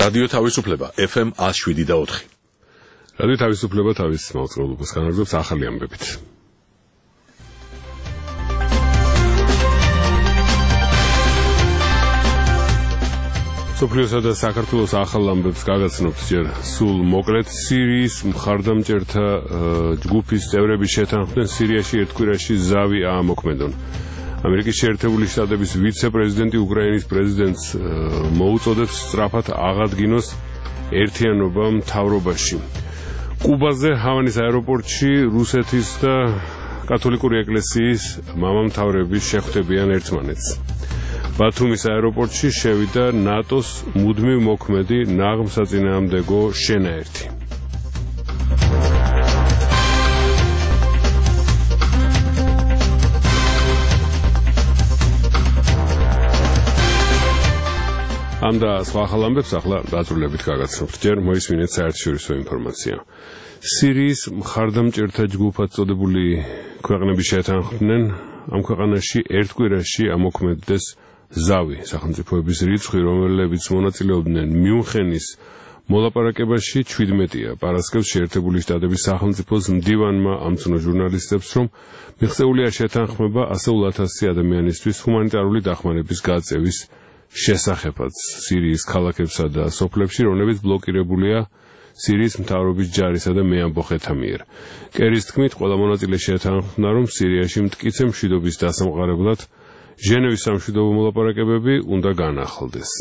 რადიო თავისუფლება FM 107.4. რადიო თავისუფლება თავის მაუწყებლობას განაგრძობს ახალი ამბებით. სოფლიოსა და საქართველოს ახალ ამბებს გაგაცნობთ ჯერ სულ მოკლედ. სირიის მხარდამჭერთა ჯგუფის წევრები შეთანხმდნენ სირიაში ერთ კვირაში ზავი აამოქმედონ. ამერიკის შეერთებული შტატების ვიცე-პრეზიდენტი უკრაინის პრეზიდენტს მოუწოდებს სწრაფად აღადგინოს ერთიანობა მთავრობაში. კუბაზე ჰავანის აეროპორტში რუსეთის და კათოლიკური ეკლესიის მამამთავრები შეხვდებიან ერთმანეთს. ბათუმის აეროპორტში შევიდა ნატოს მუდმივ მოქმედი ნაღმსაწინააღმდეგო შენაერთი. ამ და სხვა ახალ ამბებს ახლა დაწვრილებით გაგაცნობთ. ჯერ მოისმინეთ საერთაშორისო ინფორმაცია. სირიის მხარდამჭერთა ჯგუფად წოდებული ქვეყნები შეთანხმდნენ ამ ქვეყანაში ერთ კვირაში ამოქმედდეს ზავი სახელმწიფოების რიცხვი, რომლებიც მონაწილეობდნენ მიუნხენის მოლაპარაკებაში 17-ია. პარასკევს შეერთებული შტატების სახელმწიფოს მდივანმა ამცნო ჟურნალისტებს, რომ მიღწეულია შეთანხმება ასეულ 1000 ადამიანისთვის ჰუმანიტარული დახმარების გაწევის შესახებაც სირიის ქალაქებსა და სოფლებში, რომლებიც ბლოკირებულია სირიის მთავრობის ჯარისა და მეამბოხეთა მიერ. კერის თქმით, ყველა მონაწილე შეთანხმდა, რომ სირიაში მტკიცე მშვიდობის დასამყარებლად ჟენევის სამშვიდობო მოლაპარაკებები უნდა განახლდეს.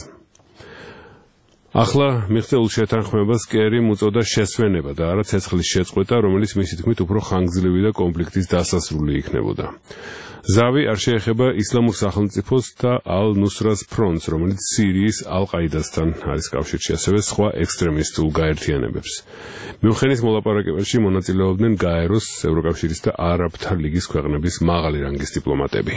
ახლა მიღწეულ შეთანხმებას კერიმ უწოდა შესვენება და არა ცეცხლის შეწყვეტა, რომელიც მისი თქმით უფრო ხანგრძლივი და კონფლიქტის დასასრული იქნებოდა. ზავი არ შეეხება ისლამურ სახელმწიფოს და ალ-ნუსრას ფრონტს, რომელიც სირიის ალ-ყაიდასთან არის კავშირში, ასევე სხვა ექსტრემისტულ გაერთიანებებს. მიუნხენის მოლაპარაკებაში მონაწილეობდნენ გაეროს, ევროკავშირის და არაბთა ლიგის ქვეყნების მაღალი რანგის დიპლომატები.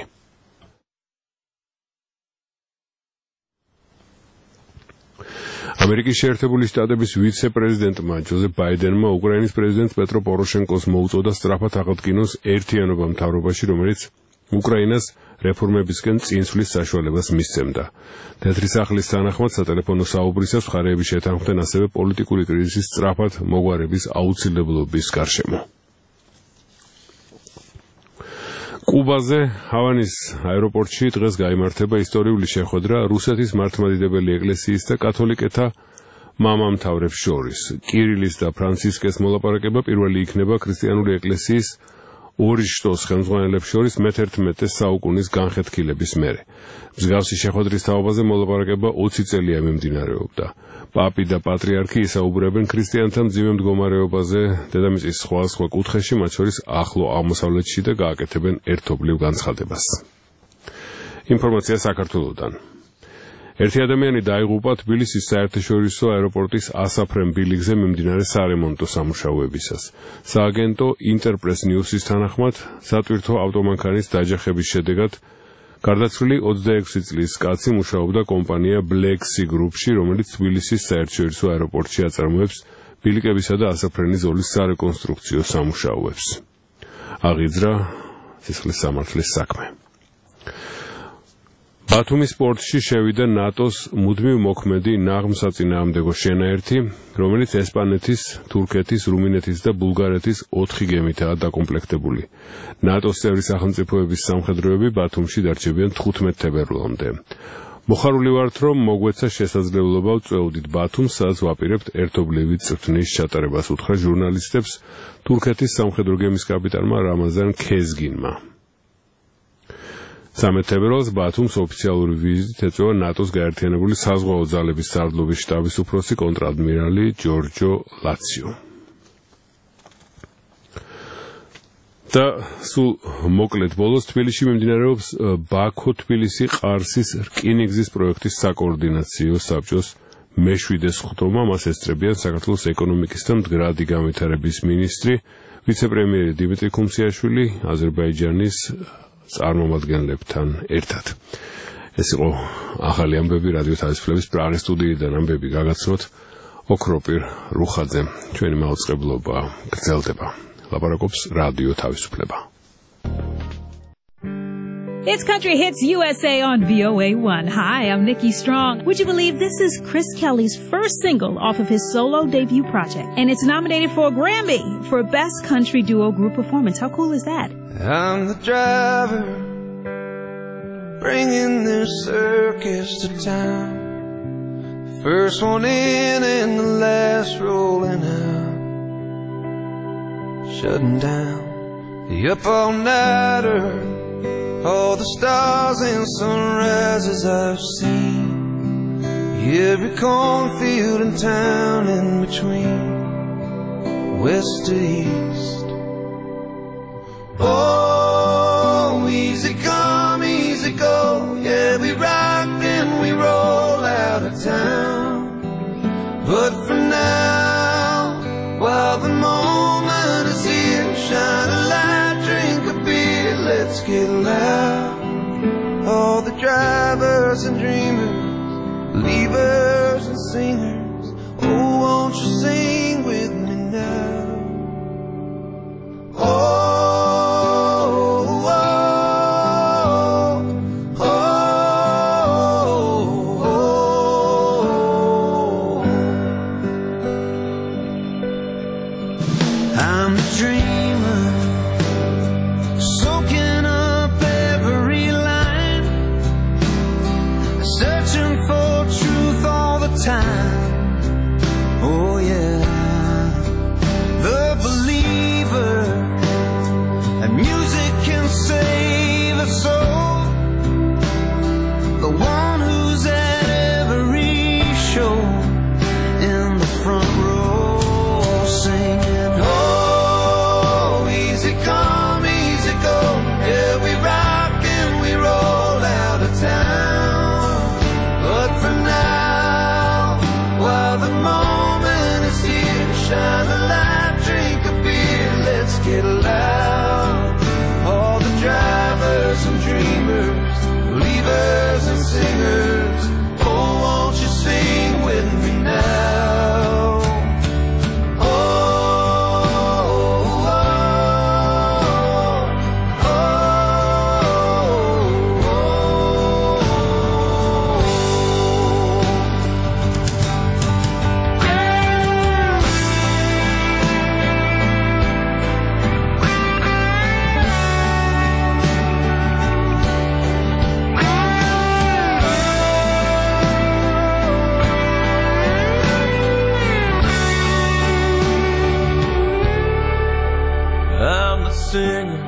ამერიკის შეერთებული შტატების ვიცე-პრეზიდენტმა ჯოზეფ ბაიდენმა უკრაინის პრეზიდენტ პეტრო პოროშენკოს მოუწოდა სწრაფად აღადგინოს ერთიანობა მთავრობაში, რომელიც უკრაინას რეფორმებისკენ წინსვლის საშუალებას მისცემდა. თეთრი სახლის თანახმად სატელეფონო საუბრისას მხარეები შეთანხმდნენ ასევე პოლიტიკური კრიზისის სწრაფად მოგვარების აუცილებლობის გარშემო. კუბაზე ჰავანის აეროპორტში დღეს გაიმართება ისტორიული შეხვედრა რუსეთის მართლმადიდებელი ეკლესიის და კათოლიკეთა მამამთავრებს შორის. კირილის და ფრანცისკეს მოლაპარაკება პირველი იქნება ქრისტიანული ეკლესიის ორი შტოს ხელმძღვანელებს შორის მე-11 საუკუნის განხეთქილების მერე. მსგავსი შეხვედრის თაობაზე მოლაპარაკება 20 წელია მიმდინარეობდა. პაპი და პატრიარქი ისაუბრებენ ქრისტიანთა მძიმე მდგომარეობაზე დედამიწის სხვა კუთხეში, მათ შორის ახლო აღმოსავლეთში და გააკეთებენ ერთობლივ განცხადებას. ინფორმაცია საქართველოდან. ერთი ადამიანი დაიღუპა თბილისის საერთაშორისო აეროპორტის ასაფრენ ბილიკზე მიმდინარე სარემონტო სამუშაოებისას. სააგენტო ინტერპრეს ნიუსის თანახმად, სატვირთო ავტომანქანის დაჯახების შედეგად გარდაცვლილი 26 წლის კაცი მუშაობდა კომპანია Black Sea Group-ში, რომელიც თბილისის საერთაშორისო აეროპორტში აწარმოებს ბილიკებისა და ასაფრენის ზოლის სარეკონსტრუქციო სამუშაოებს. აღიძრა სისხლის სამართლის საქმე. ბათუმის პორტში შევიდა ნატოს მუდმივ მოქმედი ნაღმსაწინააღმდეგო შენაერთი, რომელიც ესპანეთის, თურქეთის, რუმინეთის და ბულგარეთის 4 გემითაა დაკომპლექტებული. ნატოს წევრი სახელმწიფოების სამხედროები ბათუმში დარჩებიან 15 თებერვლამდე. მოხარული ვართ, რომ მოგვეცა შესაძლებლობა ვწვეუდით ბათუმს, სადაც ვაპირებთ ერთობლივი წვრთნის ჩატარებას, უთხრა ჟურნალისტებს თურქეთის სამხედრო გემის კაპიტანმა რამაზან ქეზგინმა. 13 თებერვალს ბათუმს ოფიციალური ვიზიტით ეწევა ნატოს გაერთიანებული საზღვაო ძალების სარდლობის შტაბის უფროსი კონტრადმირალი ჯორჯო ლაციო. და სულ მოკლედ ბოლოს თბილისში მიმდინარეობს ბაქო-თბილისი-ყარსის რკინიგზის პროექტის საკოორდინაციო საბჭოს მე-7 სხდომა. მას ესწრებიან საქართველოს ეკონომიკის და მდგრადი განვითარების მინისტრი, ვიცე-პრემიერი დიმიტრი ქუმციაშვილი, აზერბაიჯანის წარმომადგენლებთან ერთად. ეს იყო ახალი ამბები რადიო თავისუფლების პრაღის სტუდიიდან. ამბები გაგაცნოთ ოქროპირ რუხაძემ. ჩვენი მაუწყებლობა გრძელდება. ლაპარაკობს რადიო თავისუფლება. It's Country Hits USA on VOA1. Hi, I'm Nikki Strong. Would you believe this is Chris Kelly's first single off of his solo debut project? And it's nominated for a Grammy for Best Country Duo Group Performance. How cool is that? I'm the driver, bringing this circus to town. First one in and the last rolling out. Shutting down the up-all-nighter, all the stars and sunrises I've seen, every cornfield and town in between, west to east. Oh, easy come, easy go, yeah, we rock and we roll out of town. But for now, while the moment is here, shine a light, drink a beer, let's get loud. All the drivers and dreamers, believers and singers, oh, won't you sing with me now? Oh, I'm a dreamer, soaking up every line, searching for truth all the time. Oh yeah, the believer, and music can save a soul, the one who's at every show in the front row singing. Come, easy go, yeah, we rock and we roll out of town. But for now, while the moment is here, shine a light, drink a beer, let's get loud. All the drivers and dreamers, believers and singers, oh, won't you sing with me now? Singer,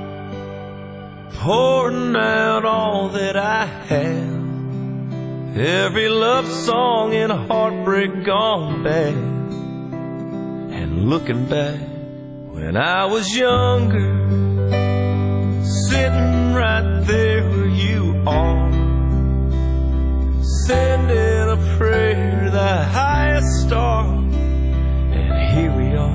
pouring out all that I have, every love song and heartbreak gone bad, and looking back when I was younger, sitting right there where you are, sending a prayer to the highest star, and here we are.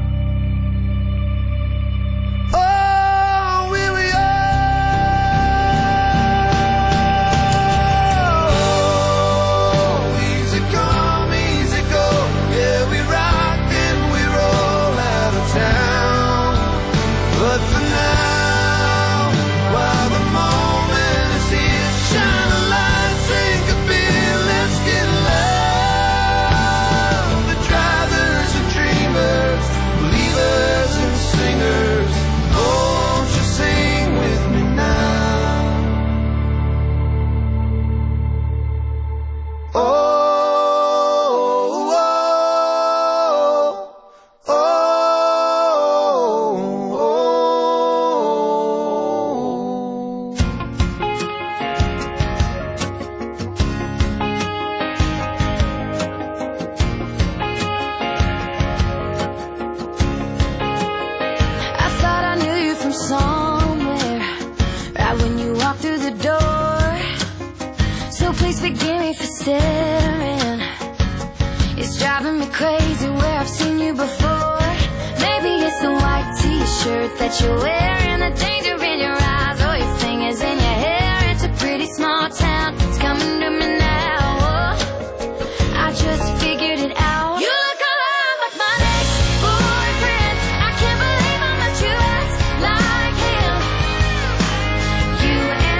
It's driving me crazy where I've seen you before. Maybe it's the white t-shirt that you're wearing, the danger in your eyes, or your fingers in your hair. It's a pretty small town, it's coming to me now. Oh, I just figured it out. You look a lot like my ex-boyfriend. I can't believe how much you act like him. You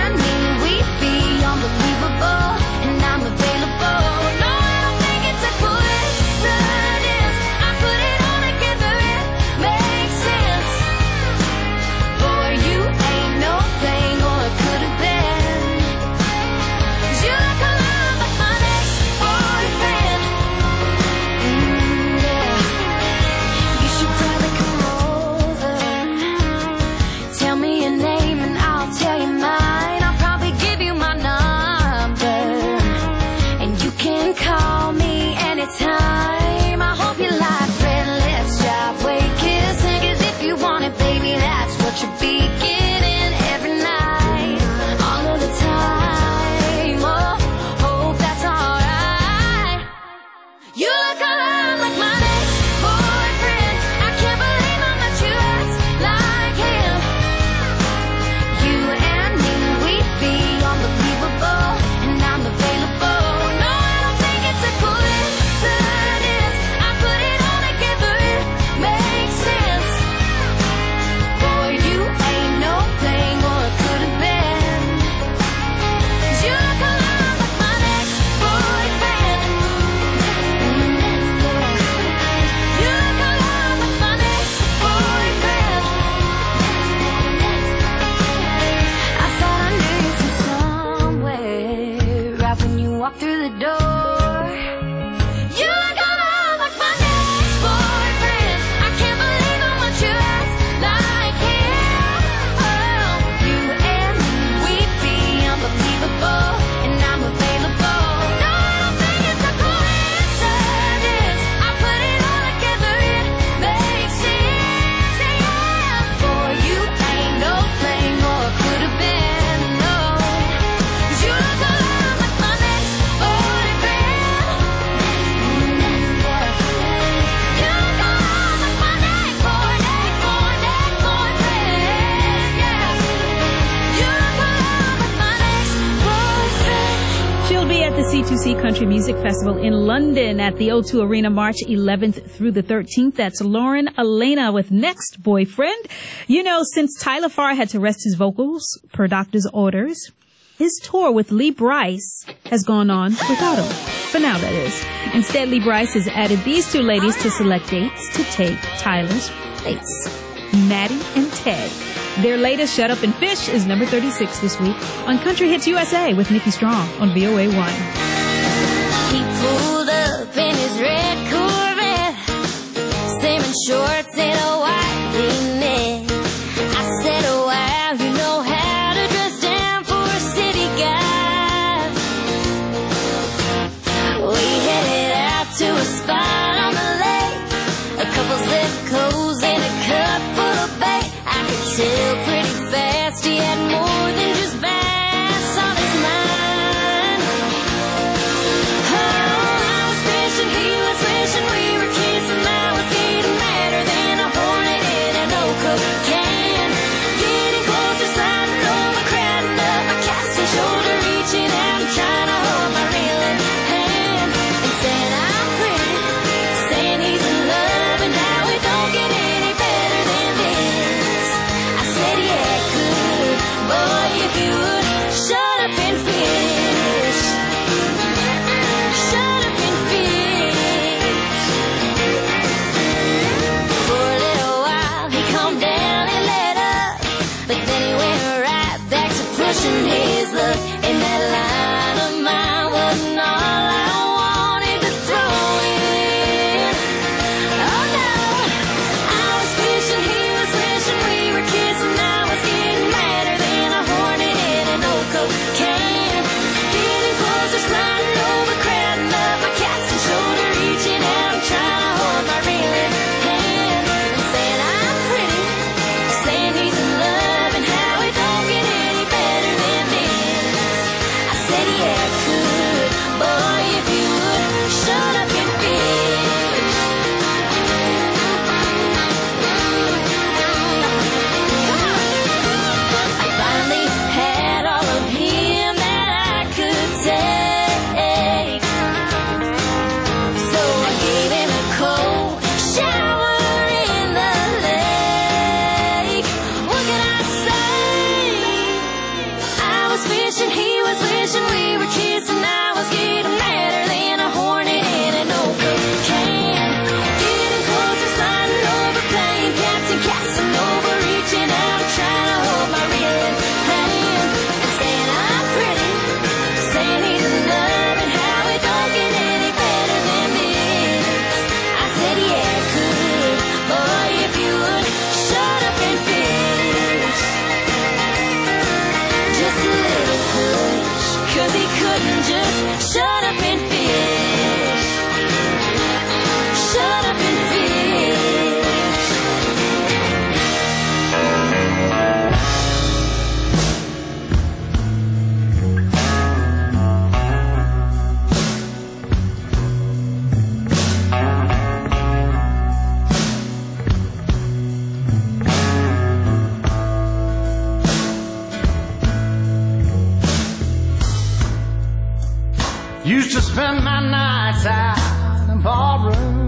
at the C2C Country Music Festival in London at the O2 Arena March 11th through the 13th. That's Lauren Elena with Next Boyfriend. You know, since Tyler Farr had to rest his vocals per doctor's orders, his tour with Lee Brice has gone on without him. For now, that is. Instead, Lee Brice has added these two ladies to select dates to take Tyler's place. Maddie and Ted. Their latest, Shut Up and Fish, is number 36 this week on Country Hits USA with Nikki Strong on VOA1. He pulled up in his red Corvette, salmon shorts and a white V-neck. I said, oh, wow, you know how to dress down for a city guy. We headed out to a spot on the lake, a couple Zepcos and a cup full of bait. I could tell pretty fast he had more than just bass on his mind. Oh, I was fishing, he was fishing, we were kissing, I was getting madder than a hornet in an old Coke can. Getting closer, sliding over, crowding up my casting shoulder, reaching out and trying to hold my reeling hand. And saying I'm pretty, saying he's in love, and how it don't get any better than this. I said, yeah, it could, boy, if you would shut up and fish. Shut up and fish. For a little while he calmed down and let up, but then he went right back to pushing his luck. And that line of mine wasn't all I wanted to throw in. Oh no, I was fishing, he was fishing, we were kissing, I was getting madder than a hornet in an old Coke can. Getting closer, sliding over, crowding up my casting shoulder, reaching out and trying to hold my reeling hand. And saying I'm pretty, saying he's in love, and how it don't get any better than this. I said, yeah, it could, boy, if you would shut up and fish. I finally had all of him that I could take, so I gave him a cold shower in the lake. What can I say? I was fishing, he was wishing, we were kissing, I was getting madder than a hornet in an old Coke can. Getting closer, sliding over, playing captain, casting over, reaching out, trying to hold my reeling hand. And saying I'm pretty, saying he's in love, and how it don't get any better than this. I said, yeah, it could, boy, if you would shut up and fish. Just a little push, 'cause he couldn't just shut up and fish. Shut up and fish. Used to spend my nights out in the barroom,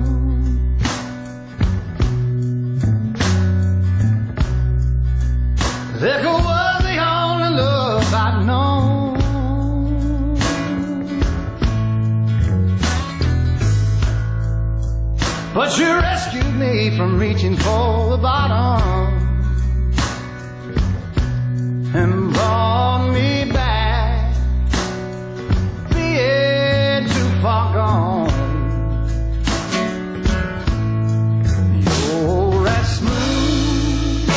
liquor was the only love I'd known. But you rescued me from reaching for the bottom and brought me back, being too far gone. You're as smooth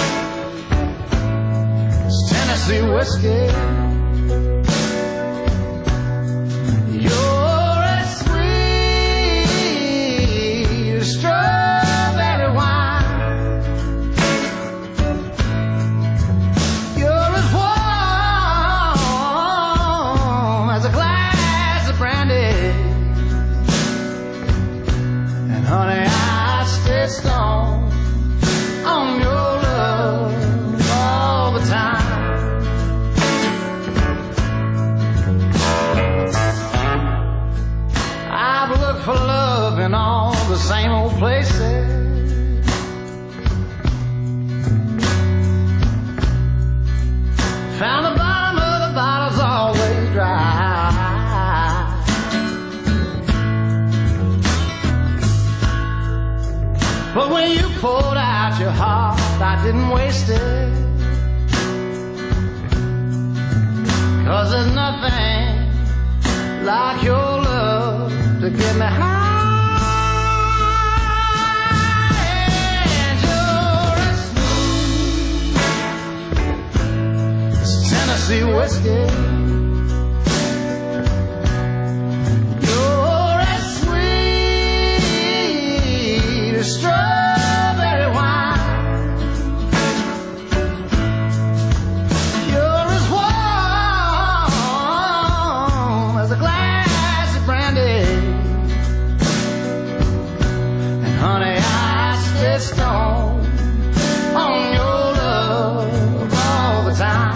as Tennessee whiskey. You're as sweet as strawberry wine. You're as warm as a glass of brandy. And honey, I stay strong on your love all the time. poured out your heart, I didn't waste it. 'Cause there's nothing like your love to get me high. And you're as smooth as Tennessee whiskey. You're as sweet as strawberry wine. You're as warm as a glass of brandy. And honey, I stay stoned on your love all the time.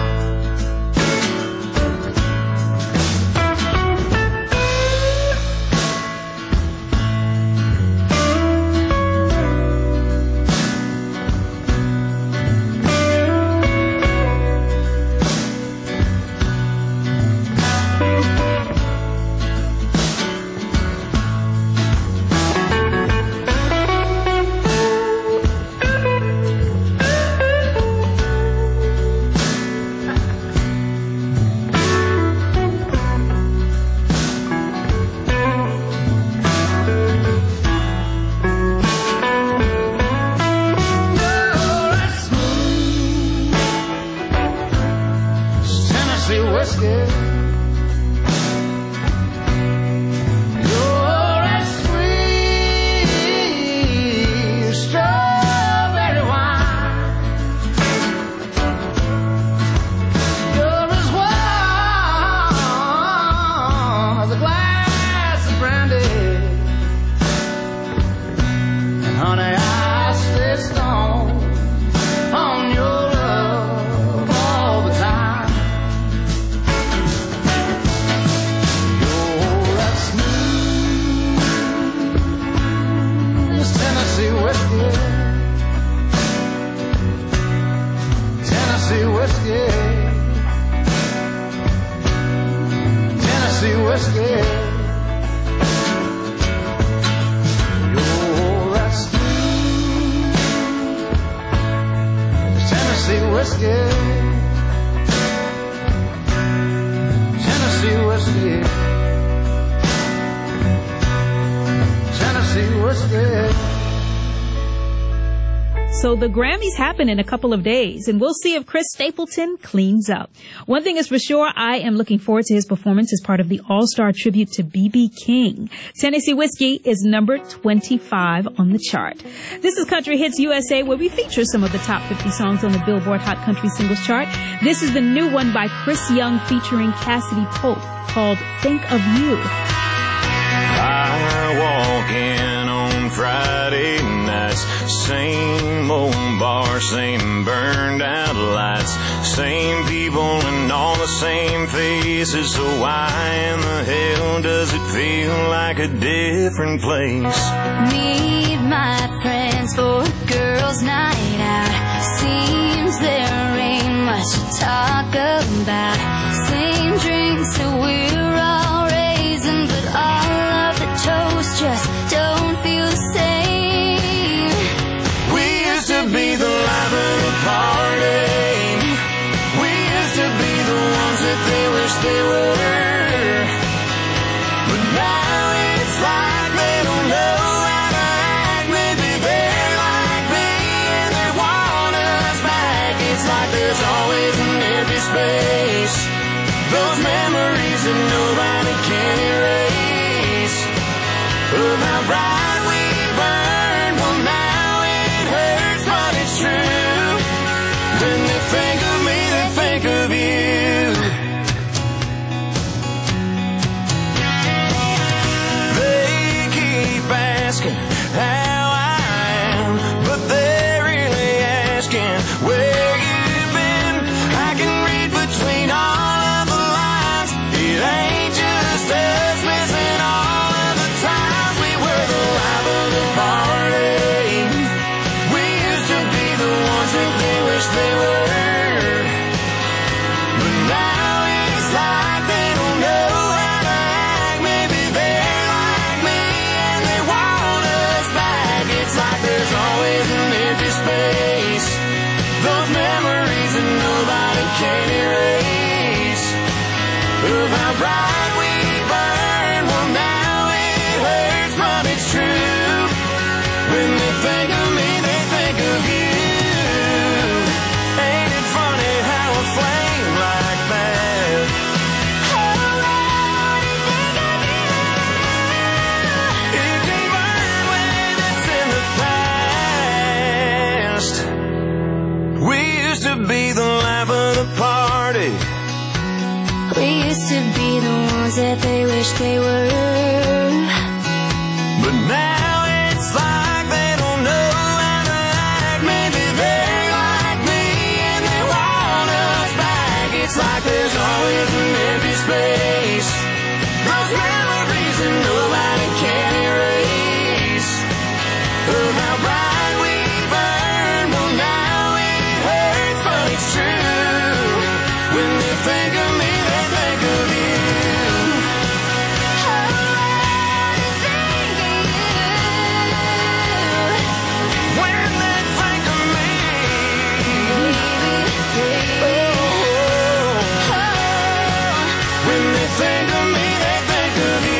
Whiskey. You're as sweet as strawberry wine. You're as warm as a glass of brandy. And honey, I stay stoned on your love all the time. Tennessee whiskey, Tennessee whiskey, Tennessee whiskey. You're that sweet Tennessee whiskey, Tennessee whiskey, Tennessee whiskey. So the Grammys happen in a couple of days, and we'll see if Chris Stapleton cleans up. One thing is for sure, I am looking forward to his performance as part of the All-Star tribute to B.B. King. Tennessee Whiskey is number 25 on the chart. This is Country Hits USA, where we feature some of the top 50 songs on the Billboard Hot Country Singles Chart. This is the new one by Chris Young featuring Cassidy Pope called Think of You. I walk in on Friday nights, same old bar, same burned out lights, same people and all the same faces. So why in the hell does it feel like a different place? Meet my friends for a girls' night out. Seems there ain't much to talk about. Same drinks that we're all raising, but all of the toast just don't feel the same. We used to be the life of the party. We used to be the ones that they wish they were. But now it's like they don't know how to act. Maybe they're like me and they want us back. It's like there's always an empty space. Those memories that nobody can erase. Of how bright we burned. Well, now it hurts, but it's true. When they think of me, they think of you. They keep asking how I am, but they're really asking where you've been. I can read between all of the lines. It ain't just us missing all of the times we were the light bright we burn. Well, now it hurts, but it's true. When they think of me, they think of you. Ain't it funny how a flame like that it can burn when it's in the past. We used to be the life of the party. We used to be the ones that they wish they were. But now it's like they don't know how to act. Maybe they like me and they want us back. It's like there's always an empty space. Those memories that nobody can erase. Of how bright we burn. Well, now it hurts, but it's true. When they think of me, they think of you. When they think of me, when they think of me, they think of you.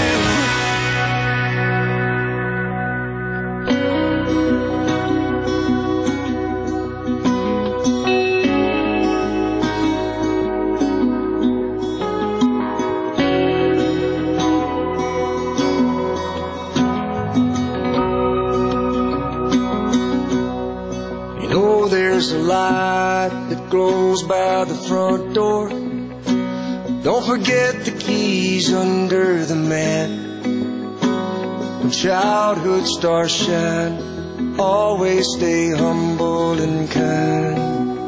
You know there's a light that glows by the front door. Don't forget the keys under the mat. When childhood stars shine, always stay humble and kind.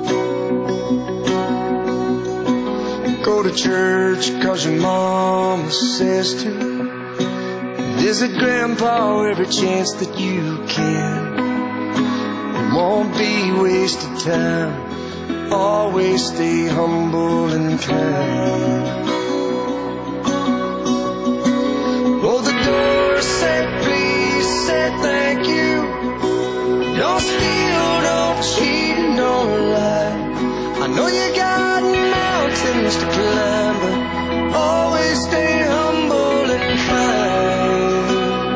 Go to church 'cause your mama says to. Visit grandpa every chance that you can. It won't be wasted time. Always stay humble and kind. Oh, the door said please, said thank you. Don't steal, don't cheat, don't lie. I know you got mountains to climb, but always stay humble and kind.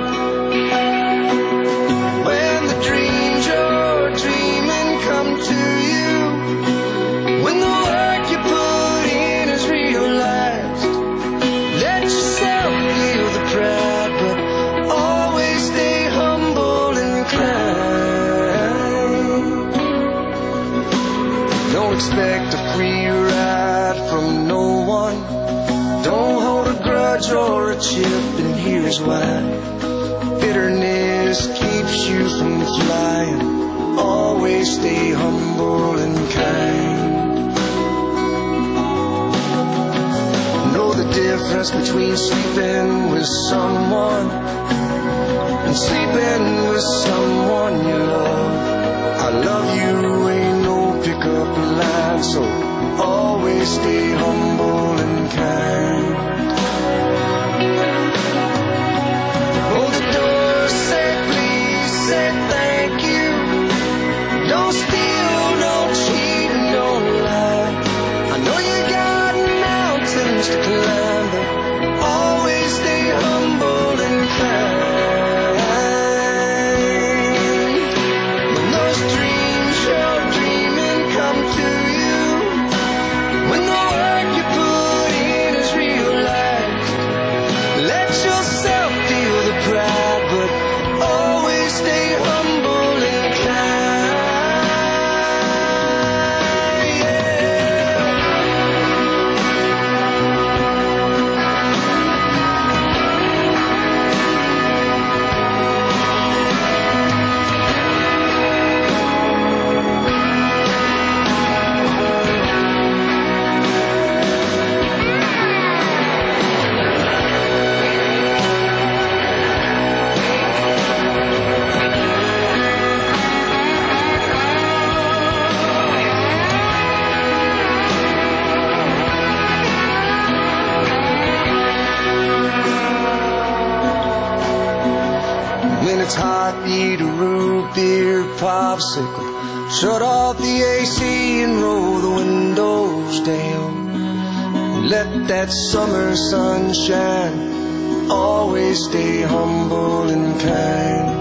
When the dreams you're dreaming come to you, when the work you put in is realized, let yourself feel the pride, but always stay humble and kind. Don't expect a free ride from no one. Don't hold a grudge or a chip, and here's why. Bitterness keeps you from flying. Always stay humble and kind. Know the difference between sleeping with someone and sleeping with someone you love. I love you ain't no pickup line, so always stay humble and kind. Oh, the door said please, said thank you. Don't steal, don't cheat, don't lie. I know you got mountains to climb, but always stay humble and kind. When those dreams you're dreaming come to you, when the work you put in is realized, let yourself feel the pride, but always stay humble and kind. It's hot, eat a root beer popsicle. Shut off the AC and roll the windows down. let that summer sun shine. Always stay humble and kind.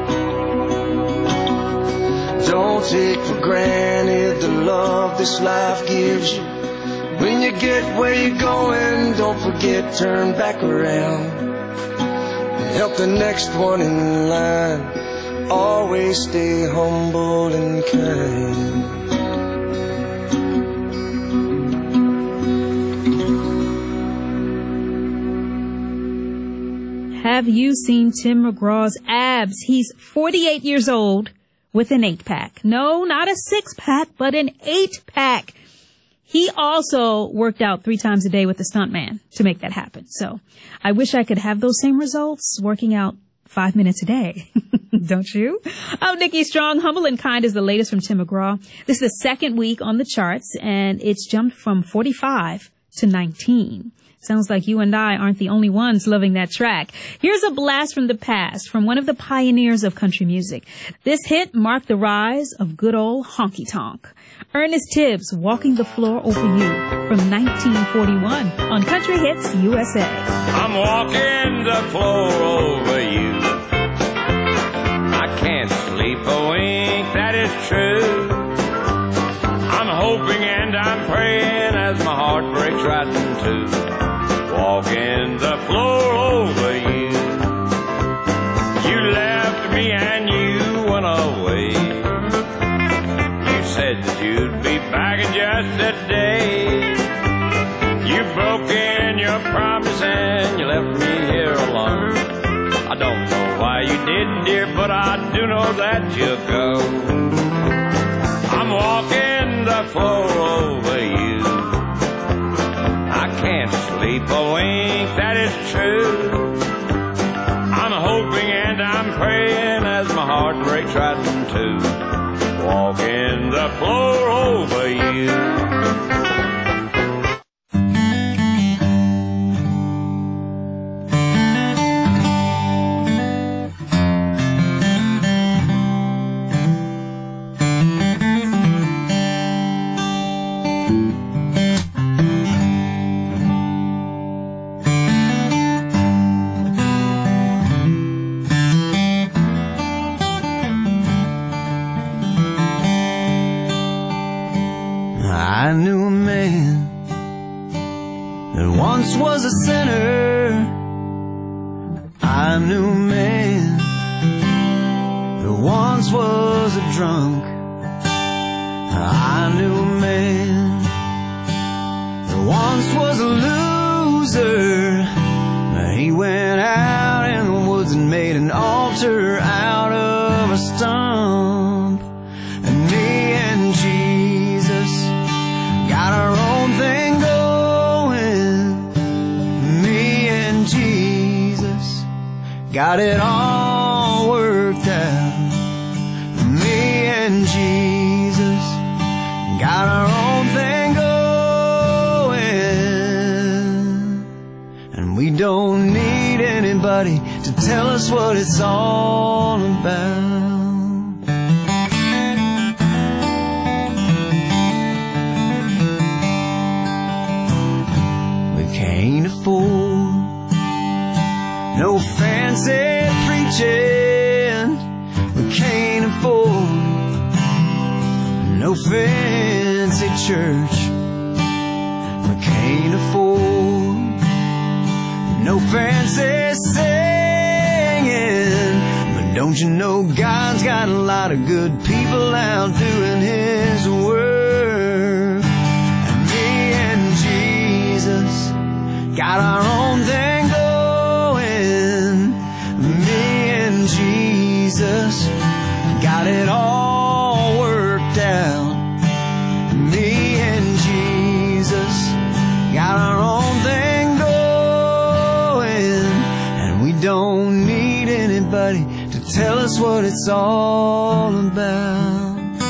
Don't take for granted the love this life gives you. When you get where you're going, don't forget, turn back around and help the next one in line. Always stay humble and kind. Have you seen Tim McGraw's abs? He's 48 years old with an 8-pack. No, not a 6-pack, but an 8-pack. He also worked out 3 times a day with the stuntman to make that happen. So I wish I could have those same results working out 5 minutes a day. Don't you? I'm Nikki Strong. Humble and Kind is the latest from Tim McGraw. This is the second week on the charts, and it's jumped from 45 to 19. Sounds like you and I aren't the only ones loving that track. Here's a blast from the past from one of the pioneers of country music. This hit marked the rise of good old honky tonk. Ernest Tibbs, Walking the Floor Over You, from 1941 on Country Hits USA. I'm walking the floor over you. I can't sleep a wink, that is true. I'm hoping and I'm praying as my heart breaks right in two. Walking the floor over you. You left me and you went away. You said that you'd be back in just a day. You broke in your promise and you left me here alone. I don't know why you did, dear, but I do know that you'll go. I'm walking the floor over you. I can't sleep a wink, that is true. I'm hoping and I'm praying as my heart breaks right in two. Walking the floor over you. I knew a man that once was a sinner. I knew a man that once was a drunk. I knew a man that once was a loser. He went out in the woods and made an altar out of a stump. And me and Jesus got our own thing going. Me and Jesus got it all worked out. Me and Jesus got our own thing going. And we don't need anybody to tell us what it's all about. Can't afford no fancy preaching. We can't afford no fancy church. We can't afford no fancy singing. But don't you know God's got a lot of good people out doing His work. And me and Jesus got our own thing going. Me and Jesus got it all worked out. Me and Jesus got our own thing going. And we don't need anybody to tell us what it's all about.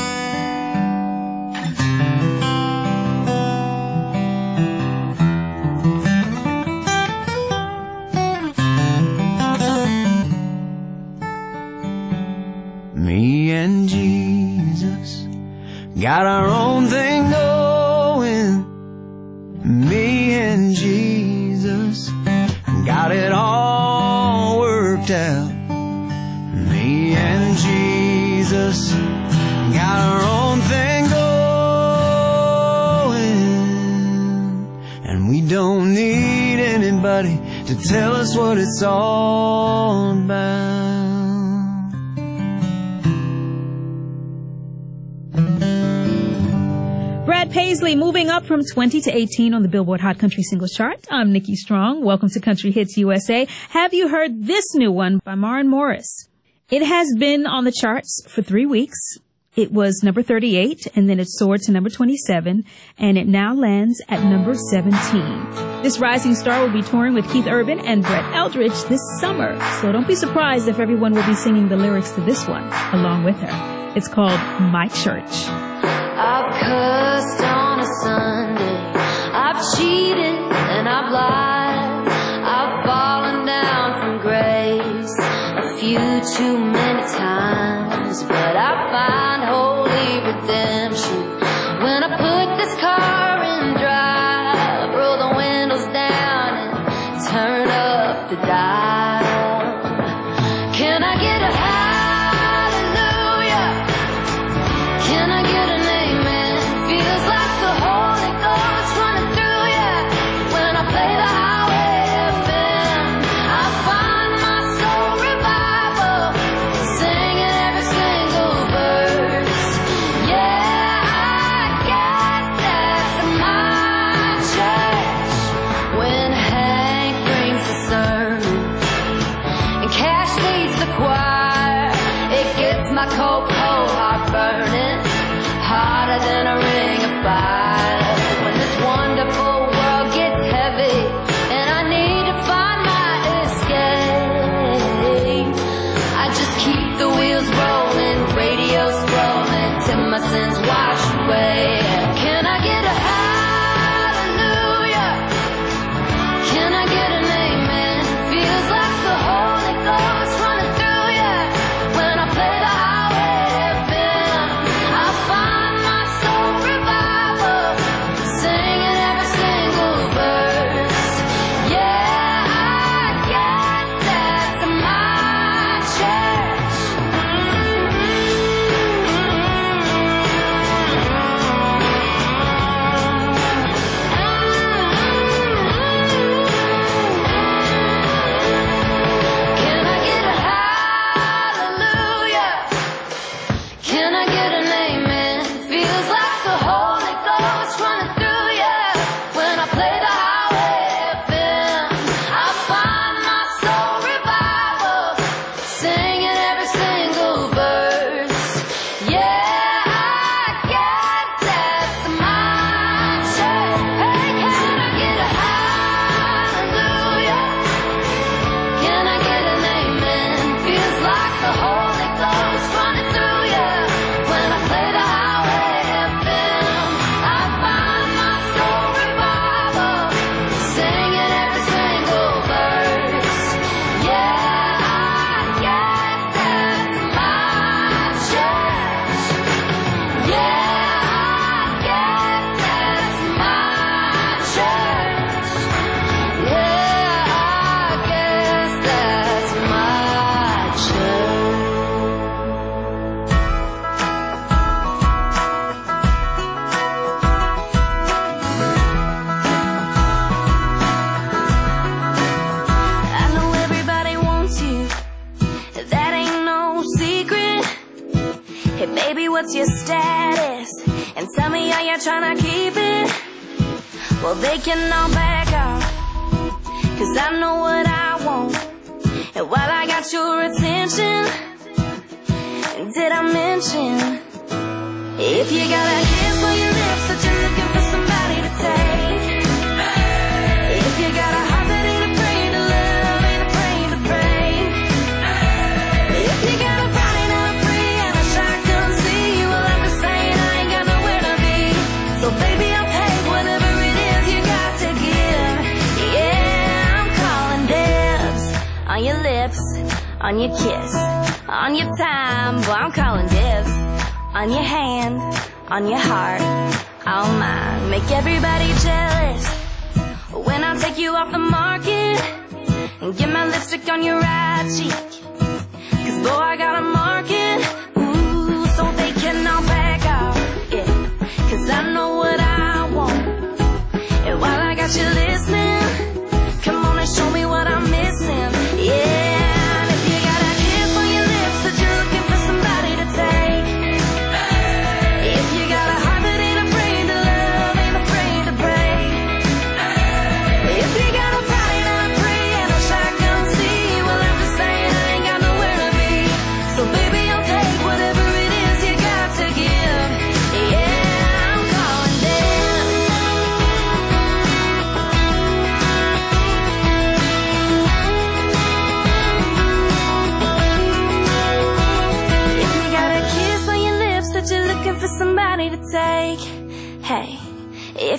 Me and Jesus got our own thing going. Me and somebody to tell us what it's all about. Brad Paisley moving up from 20 to 18 on the Billboard Hot Country Singles Chart. I'm Nikki Strong. Welcome to Country Hits USA. Have you heard this new one by Maren Morris? It has been on the charts for 3 weeks. It was number 38, and then it soared to number 27, and it now lands at number 17. This rising star will be touring with Keith Urban and Brett Eldredge this summer, so don't be surprised if everyone will be singing the lyrics to this one along with her. It's called My Church. I've cursed on a Sunday, I've cheated and I've lied, I've fallen down from grace a few too many times, but I find holy redemption when I put this car in drive, roll the windows down and turn up the dial. Can I get a hallelujah? Can I get an amen? Feels like the Holy Ghost running through ya when I play the highway FM. I find my soul revival, singing every single verse. Yeah, I guess that's my church. When Hank brings the sermon and Cash leads the choir, it gets my cold heart burning hotter than a ring of fire. When this wonderful world gets heavy and I need to find my escape, I just keep the wheels rolling, radio scrolling till my sins wash away. Can I get a hallelujah? Can I get an amen? Feels like the Holy Ghost running through ya when I play the highway FM. I find my soul revival, singing every single verse. Yeah, I guess that's my church. Can I get a hallelujah? Can I get an amen? Feels like the Holy Ghost running through ya when I play the highway FM. I find my soul revival, singing every single verse. Yeah, I guess that's my church. Hey, can I get a hallelujah? Can I get an amen? Feels like the Holy Ghost running through ya when I play the highway FM. I find my soul revival, singing every single verse. Yeah, I guess that's my church. Yeah, I guess that's my church. Yeah, I guess that's my church. I know everybody wants you, that ain't no secret. Hey baby, what's your status? And tell me, are you trying to keep it? Well, they can all back off, 'cause I know what I want. And while I got your attention, did I mention, if you got a kiss on your lips that you're looking for somebody to take, if you got a heart that ain't afraid to love, ain't afraid to break, if you got a body not free and a shotgun see, well, I'm just saying I ain't got nowhere to be. So baby, I'll take whatever it is you got to give. Yeah, I'm calling dibs on your lips, on your kiss, on your time. Boy, I'm calling dibs on your hand, on your heart, all mine. Make everybody jealous when I take you off the market and get my lipstick on your right cheek. 'Cause boy, I got a market, ooh, so they can all back off, yeah. 'Cause I know what I want, and while I got you listening, come on and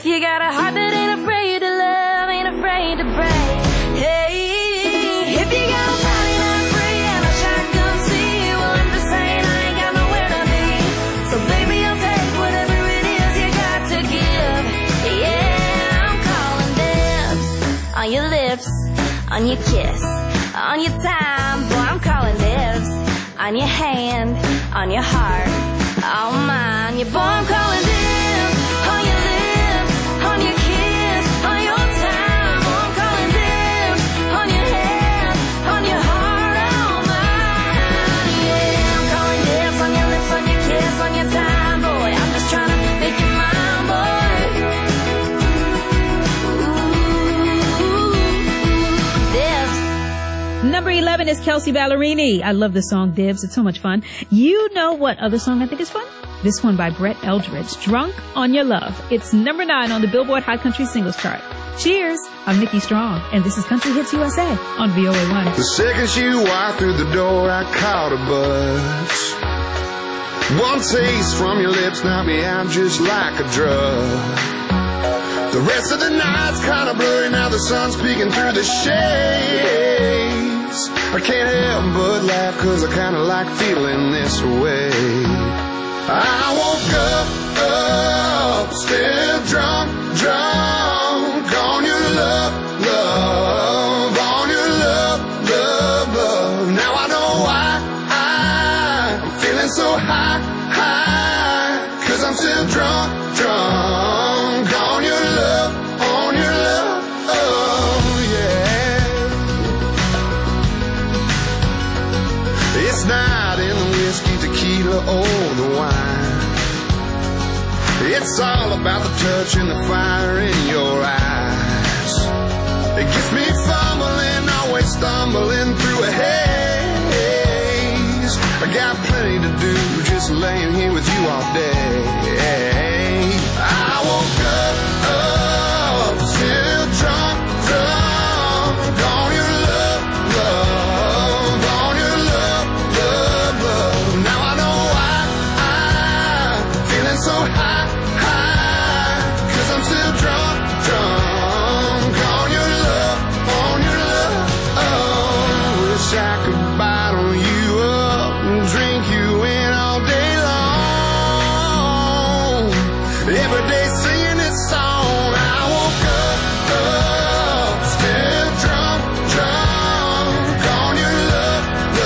you got a heart that ain't afraid to love, ain't afraid to break. Hey, if you got a body not free and a shotgun see, well, I'm just saying I ain't got nowhere to be. So baby, I'll take whatever it is you got to give. Yeah, I'm calling dibs on your lips, on your kiss, on your time. Boy, I'm calling dibs on your hand, on your heart, on mine. Yeah, boy, I'm calling dibs on your lips, on your kiss, on your time. Boy, I'm calling dibs on your hand, on your heart, on mine. Yeah, I'm calling dibs on your lips, on your kiss, on your time. Boy, I'm just trying to make you mine, boy. Ooh, dibs. Number 11 is Kelsey Ballerini. I love the song Dibs. It's so much fun. You know what other song I think is fun? This one by Brett Eldredge, Drunk on Your Love. It's number 9 on the Billboard Hot Country Singles Chart. Cheers. I'm Nikki Strong, and this is Country Hits USA on VOA1. The second she walked through the door, I caught a buzz. One taste from your lips knocked me out just like a drug. The rest of the night's kinda blurry, now the sun's peeking through the shades. I can't help but laugh, cause I kinda like feeling this way. I woke up, still drunk on your love, on your love. Now I know why I'm feeling so high, cause I'm still drunk on your love, oh yeah. It's not in the whiskey, tequila, or the wine. It's all about the touch and the fire in your eyes. It gets me fumbling, always stumbling through a haze. I got plenty to do, just laying here with you all day. I woke up, still drunk on your love, on your love. Now I know why I'm feeling so high, cause I'm still drunk on your love, on your love. Oh, wish I could bottle you up and drink you in all day long. Every day singing this song. I woke up, still drunk on your love,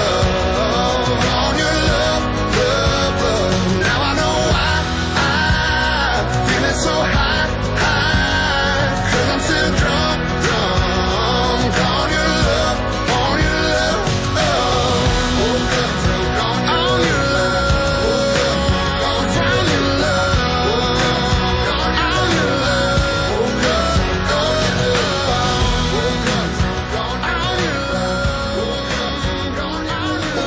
on your love. Now I know why I'm feeling so high, cause I'm still drunk on your love, on your love. Woke up drunk on your love, on your love, on your love. Woke up on your love, woke up drunk on your love, woke up drunk on your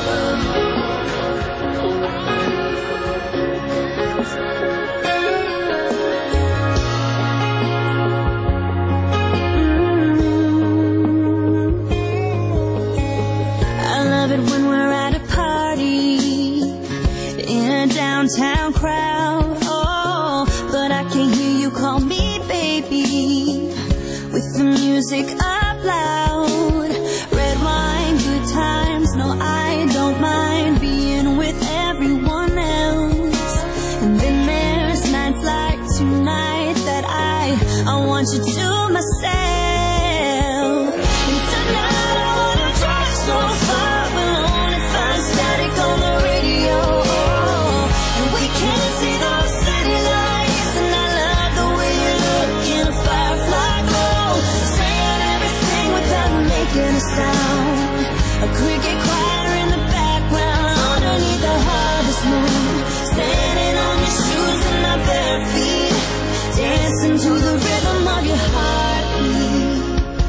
I love it when we're at a party in a downtown crowd. Oh, but I can't hear you call me baby with the music up loud. Red wine, good times. No, I don't mind being with everyone else. And then there's nights like tonight that I want you to myself. And tonight I wanna drive so far, we'll only find static on the radio. And we can't see those city lights. And I love the way you look in a firefly glow, saying everything without making a sound. A cricket choir in the background underneath the harvest moon, standing on your shoes and my bare feet, dancing to the rhythm of your heartbeat.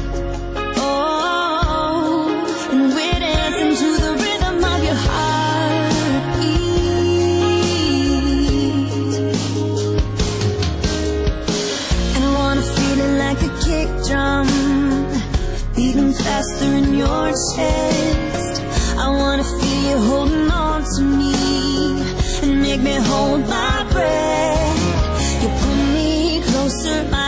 Oh, and we're dancing to the rhythm of your heartbeat. And I wanna feel it like a kick drum, beating faster in your chest. I wanna feel you holding on to me and make me hold my breath. You pull me closer, my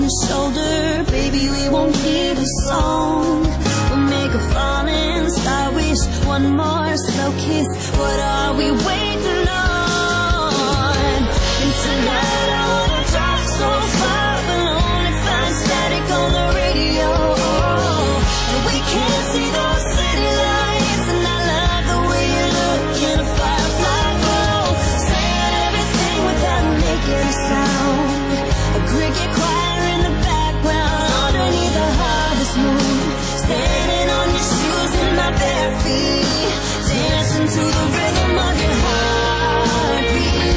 your shoulder, baby, we won't hear the song. We'll make a falling star wish, one more slow kiss. What are we waiting on? And tonight I wanna drive so far, but only find static on the radio. And we can't see those city lights, and I love the way you look in a firefly glow, saying everything without making a sound. A cricket choir in the background underneath the harvest moon, standing on your shoes in my bare feet, dancing to the rhythm of your heartbeat.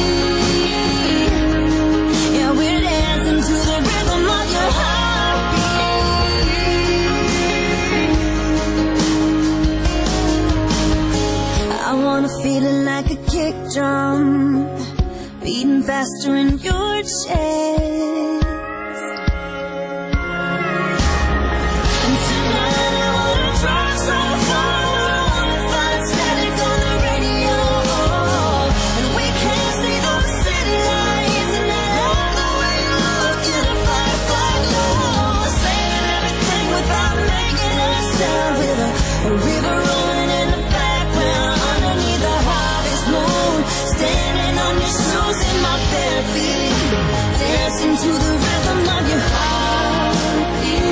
Yeah, we're dancing to the rhythm of your heartbeat. I wanna feel it like a kick drum, beating faster in your chest. And tonight I wanna drive so far, I wanna find static on the radio. And we can't see those city lights, and I love the way you look in a firefly glow, saying everything without making a sound, with a river rolling in the background underneath the harvest moon, standing on your shoes in my bare feet, dancing to the rhythm of your heartbeat.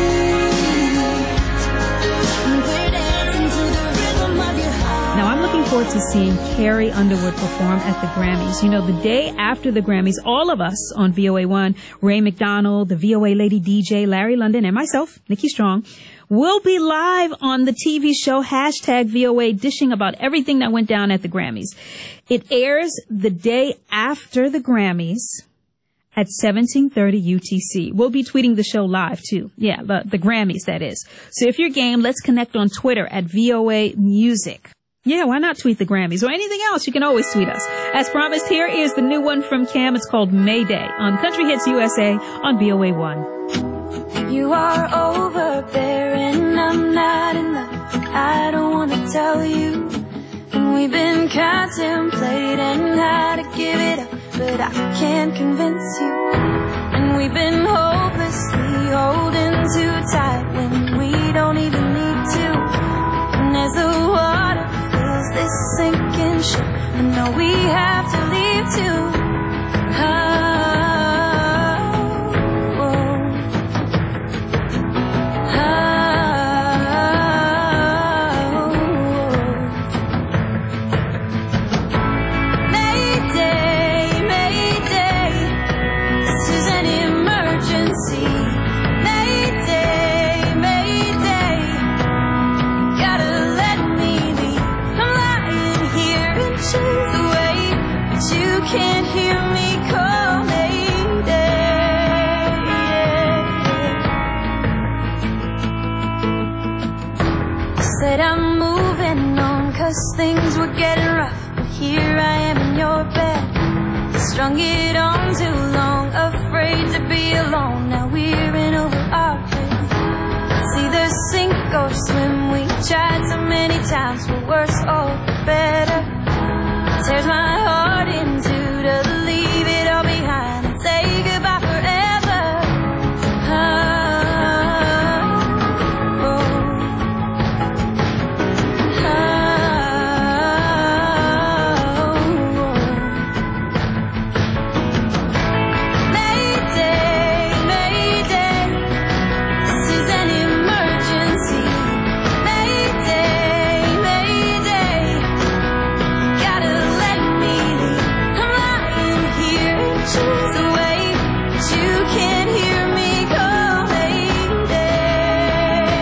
We're dancing to the rhythm of your heart. Now, I'm looking forward to seeing Carrie Underwood perform at the Grammys. You know, the day after the Grammys, all of us on VOA1, Ray McDonald, the VOA Lady DJ, Larry London, and myself, Nikki Strong, will be live on the TV show #VOA, dishing about everything that went down at the Grammys. It airs the day after the Grammys at 17:30 UTC. We'll be tweeting the show live, too. Yeah, the Grammys, that is. So if you're game, let's connect on Twitter at VOA Music. Yeah, why not tweet the Grammys or anything else? You can always tweet us. As promised, here is the new one from Cam. It's called Mayday on Country Hits USA on VOA1. You are over there and I'm not enough. I don't want to tell you. And we've been contemplating how to give it up, but I can't convince you. And we've been hopelessly holding too tight when we don't even need to. And as the water fills this sinking ship, I know we have to leave too. Can't hear me call Mayday. Said I'm moving on 'cause things were getting rough, but here I am in your bed. Strung it on too long, afraid to be alone. Now we're in over our heads. It's either sink or swim. We tried so many times, for worse or for better. Tears my heart in two to leave it all behind and say goodbye forever. Mayday, Mayday, this is an emergency. Mayday, Mayday, gotta let me leave. I'm lying here, choose away, but you can't hear me call Mayday.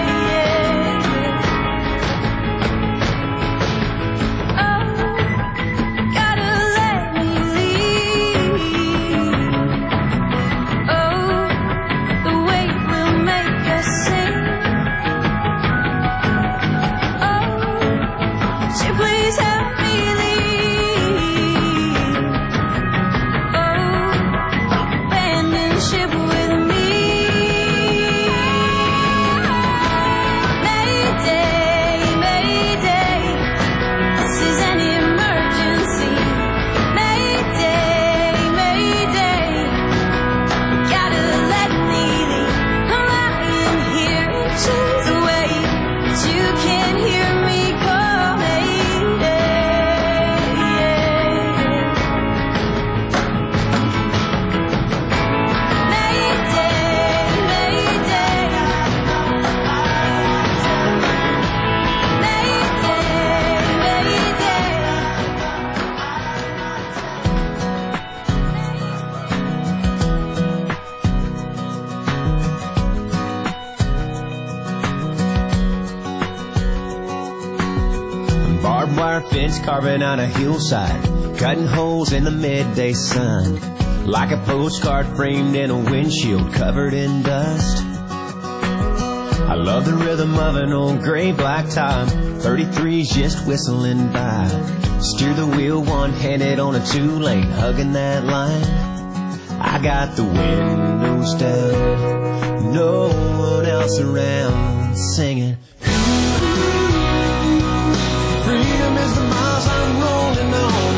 Oh, gotta let me leave. Oh, the weight will make us sing. Oh, would you please help me leave? Oh, abandon ship with me. Mayday, Mayday, this is an emergency. Mayday, Mayday, gotta let wire fence carving out a hillside, cutting holes in the midday sun, like a postcard framed in a windshield covered in dust. I love the rhythm of an old gray blacktop, 33's just whistling by. Steer the wheel one-handed on a two-lane, hugging that line. I got the windows down, no one else around, singing. Freedom is the miles I'm rolling on.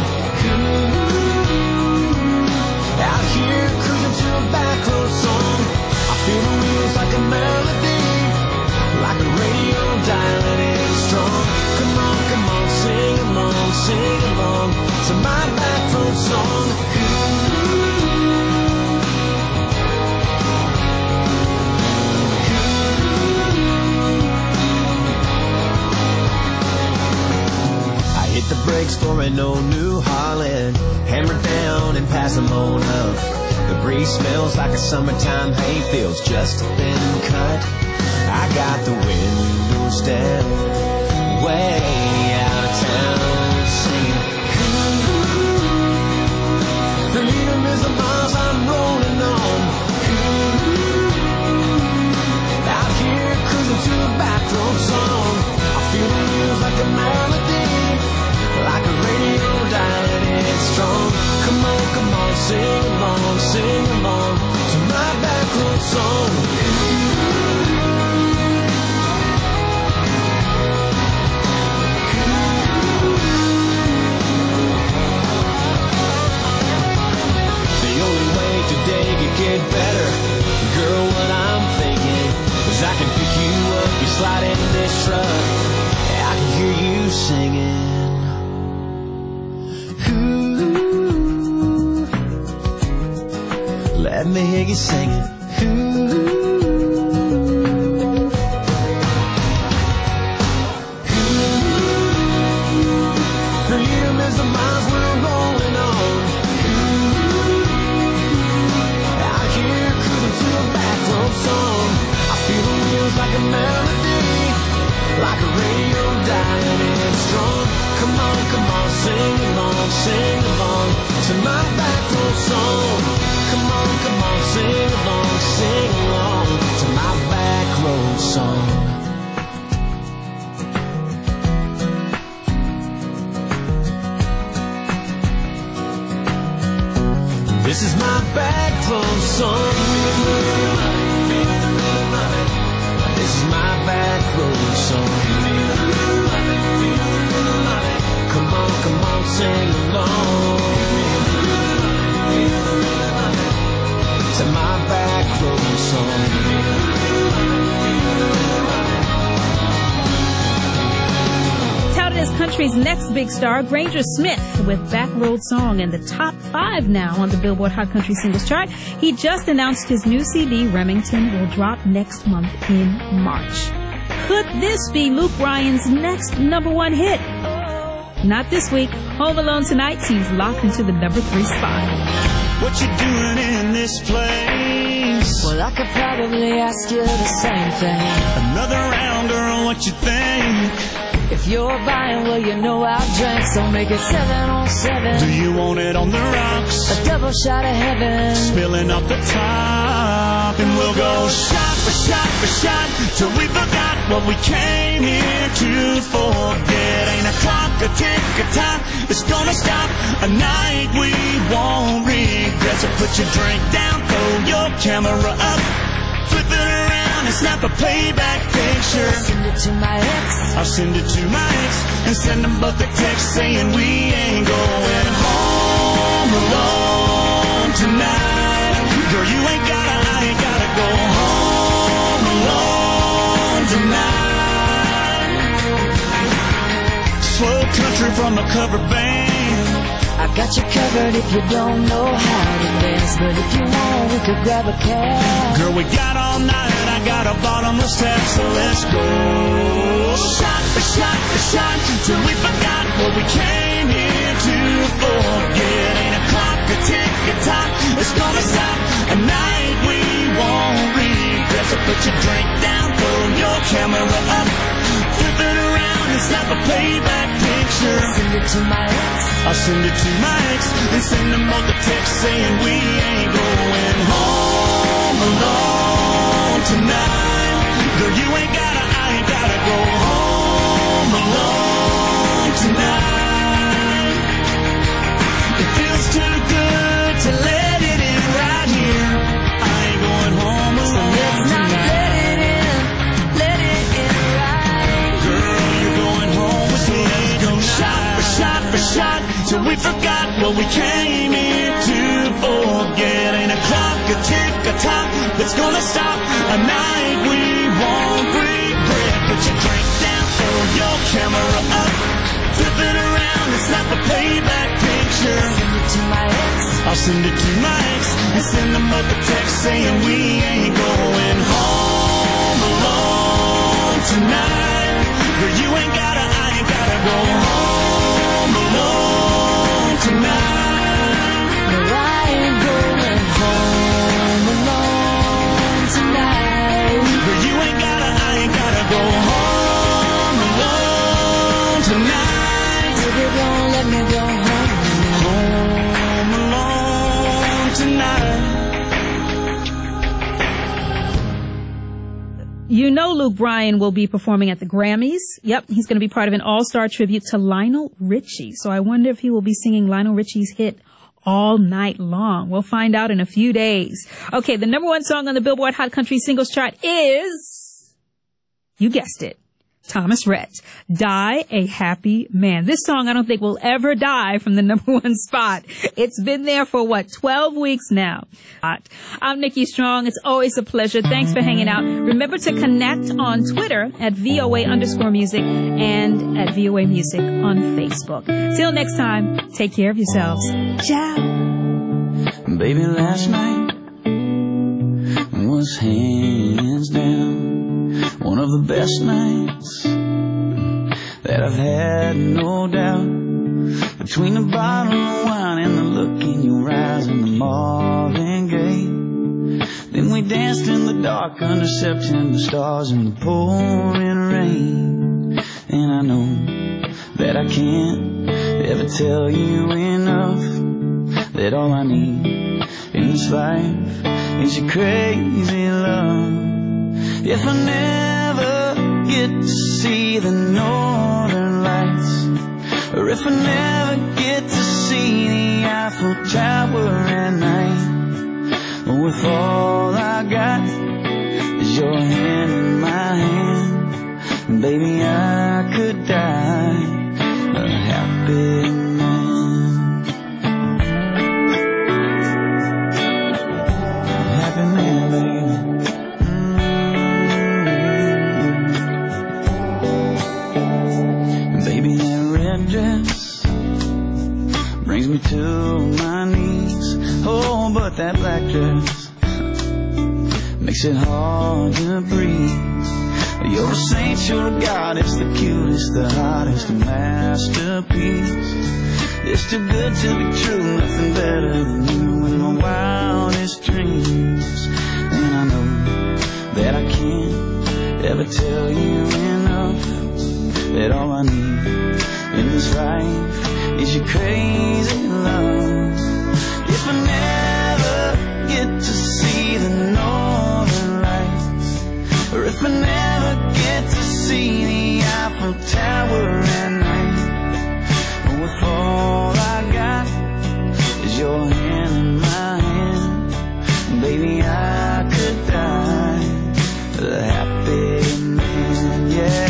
Out here cruising to a back road song. I feel the wheels like a melody, like a radio dial and it's strong. Come on, come on, sing along to my back road song. Hit the brakes for an old New Holland, hammer down and pass them on up. The breeze smells like a summertime hayfields, just been cut. I got the windows down, way out of town, singing. Freedom is the miles I'm rolling on. Out here cruising to a back road song. I feel the wheels like a melody, like a radio dial and it's strong. Come on, sing along to my back road song. The only way today could get better, girl, what I'm thinking is I can pick you up, you slide in this truck, I can hear you singing. Let me hear you singing. Freedom is the miles we're rolling on. Out here cruising to a back road song. I feel the wheels like a melody, like a radio dial and it's strong. Come on, sing along to my back road song. Come on, sing along to my back road song. This is my back road song. This is my back road song. Come on, sing along to my back road song. Touted as country's next big star, Granger Smith with Back Road Song in the top 5 now on the Billboard Hot Country Singles Chart. He just announced his new CD, Remington, will drop next month in March. Could this be Luke Bryan's next #1 hit? Not this week. Home Alone Tonight seems locked into the #3 spot. What you doing in this place? Well, I could probably ask you the same thing. Another round, girl, what you think? If you're buying, well, you know I'll drink, so make it 7 on 7. Do you want it on the rocks? A double shot of heaven, spilling off the top, and we'll go shot for shot for shot till we forgot what we came here to forget. Ain't a clock, a tick, a time, it's gonna stop. A night we won't regret. So put your drink down, throw your camera up, flip it around and snap a playback picture. I'll send it to my ex. I'll send it to my ex and send them both a text saying we ain't going home alone tonight. Girl, you ain't gotta, I ain't gotta go home alone tonight. Slow country from a cover band. I got you covered if you don't know how to dance, but if you want, we could grab a cab. Girl, we got all night, I got a bottomless tap, so let's go. Shot for shot for shot, till we forgot what we came here to forget. Ain't a clock, a tick, a tock, it's gonna stop. A night we won't regret. So put your drink down, throw your camera up, flip it around and snap a playback picture. picture. Send it to my ex. I'll send it to my ex and send them all the text saying we ain't going home alone tonight. Girl, you ain't gotta, I ain't gotta go home alone tonight. It feels too good to let it in right here. I ain't going home alone So let's not tonight. let it in right. Girl, you're going home with me. Let's go shot for shot for shot till we forgot what we came here to forget. Ain't a clock, a tick, a tock that's gonna stop a night we won't regret. Put your drink down, throw your camera up, flip it around and snap a playback picture. Send it to my ex. I'll send it to my ex and send them up a text saying we ain't going home alone tonight. Girl, you ain't gotta, I ain't gotta go home alone tonight. No, I ain't going home alone tonight. Girl, you ain't gotta, I ain't gotta go home alone tonight. Baby, don't let me go Home alone tonight. You know Luke Bryan will be performing at the Grammys. Yep, he's going to be part of an all-star tribute to Lionel Richie. So I wonder if he will be singing Lionel Richie's hit All Night Long. We'll find out in a few days. Okay, the number one song on the Billboard Hot Country Singles Chart is, you guessed it, Thomas Rhett, Die a Happy Man. This song I don't think will ever die from the number one spot. It's been there for 12 weeks now. I'm Nikki Strong. It's always a pleasure. Thanks for hanging out. Remember to connect on Twitter at VOA_music and at VOA Music on Facebook. Till next time, take care of yourselves. Ciao. Baby, last night was hands down one of the best nights that I've had, no doubt. Between the bottle of wine and the look in your eyes and the Marvin Gaye, then we danced in the dark under September stars in the pouring rain. And I know that I can't ever tell you enough that all I need in this life is your crazy love. If I never get to see the northern lights, or if I never get to see the Eiffel Tower at night, or if all I got is your hand in my hand, baby, I could die a happy man. A happy man, baby. Baby, that red dress brings me to my knees. Oh, but that black dress makes it hard to breathe. You're a saint, you're a goddess, the cutest, the hottest, a masterpiece. It's too good to be true, nothing better than you in my wildest dreams. And I know that I can't ever tell you enough that all I need in this life is your crazy love. If I never get to see the northern lights, or if I never get to see the Eiffel Tower at night, or if all I got is your hand in my hand, baby, I could die a happy man, yeah.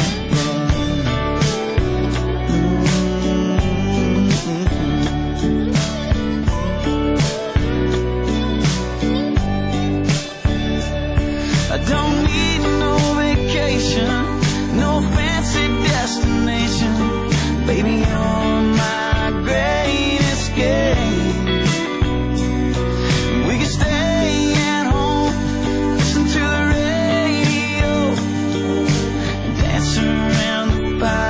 I don't need no vacation, no fancy destination. Baby, you're my great escape. We can stay at home, listen to the radio, dance around the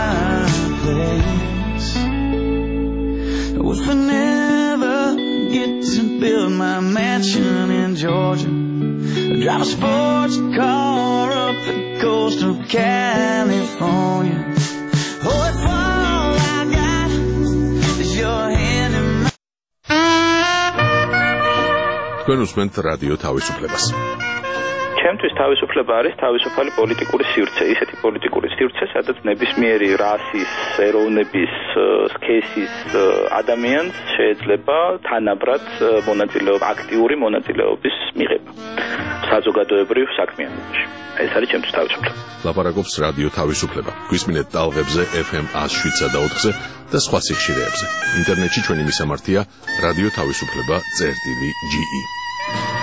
fireplace. If I never get to build my mansion in Georgia, drive a sports car up the coast of California. Oh, if all I got თქვენ უსმენთ რადიო თავისუფლებას. ჩემთვის თავისუფლება არის თავისუფალი პოლიტიკური სივრცე, ისეთი პოლიტიკური სივრცე, სადაც ნებისმიერი რასის, ეროვნების, სქესის ადამიანს შეიძლება თანაბრად აქტიური მონაწილეობის მიღება საზოგადოებრივ საქმიანობაში. ეს არის ჩემთვის თავისუფლება. ლაპარაკობს რადიო თავისუფლება. გვისმინეთ ტალღებზე FM 107.4-ზე და სხვა სიხშირეებზე. ინტერნეტში ჩვენი მისამართია რადიო თავისუფლება.ge